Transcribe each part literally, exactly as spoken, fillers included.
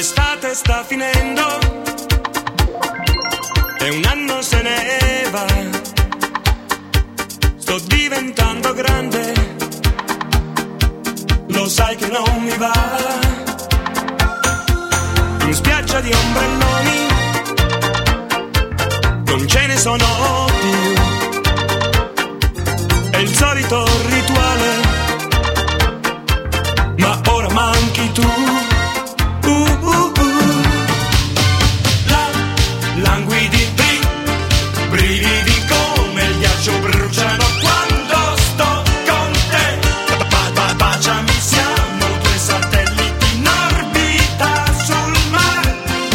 L'estate sta finendo e un anno se ne va. Sto diventando grande, lo sai che non mi va. In spiaggia di ombrelloni non ce ne sono più. È il solito rituale, ma ora manchi tu. Uh, uh, uh. La, languidi, bri, brividi come il ghiaccio bruciano quando sto con te. Ba, ba, baciami, siamo due satelliti in orbita sul mare.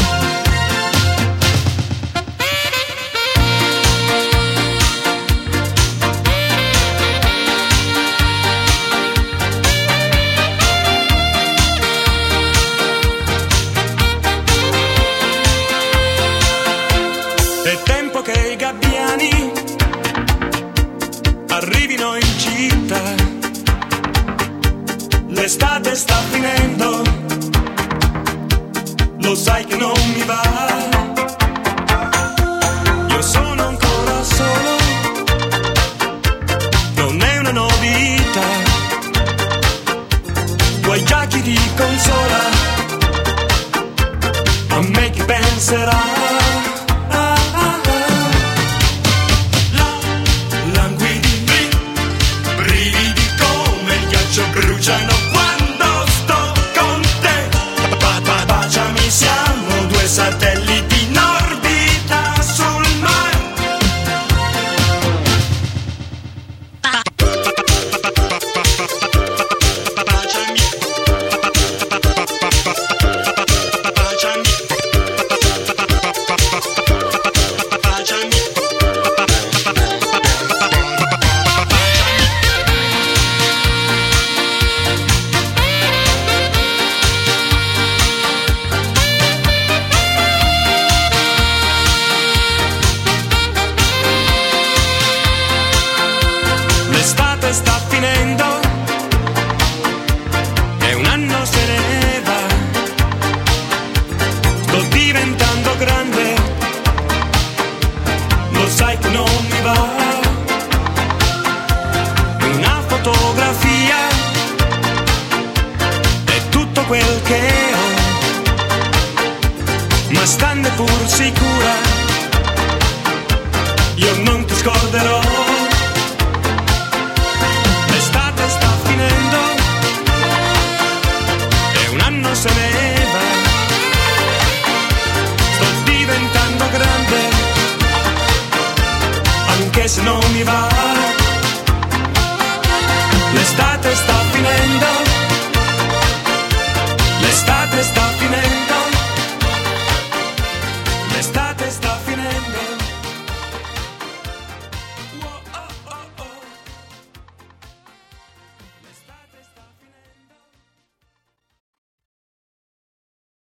È tempo che i gabbiani arrivino in città. L'estate sta finendo, lo sai che non mi va. Io sono ancora solo, non è una novità. Tuoi giacchi di consola, a me chi penserà? Bruciano quando sto con te. Ba, ba, baciami, siamo due satelliti in orbita sul mare. Ba, ba, ba, ba, ba, ba, ba, baciami. Ba, ba, ba, ba, ba, ba, baciami. Baciami. L'estate sta finendo e un anno se ne va. Sto diventando grande, lo sai che non mi va. Una fotografia è tutto quel che ho, ma stando pur sicura, io non ti scorderò. L'estate sta finendo e un anno se ne va. Sto diventando grande, anche se non mi va. L'estate sta finendo, l'estate sta finendo.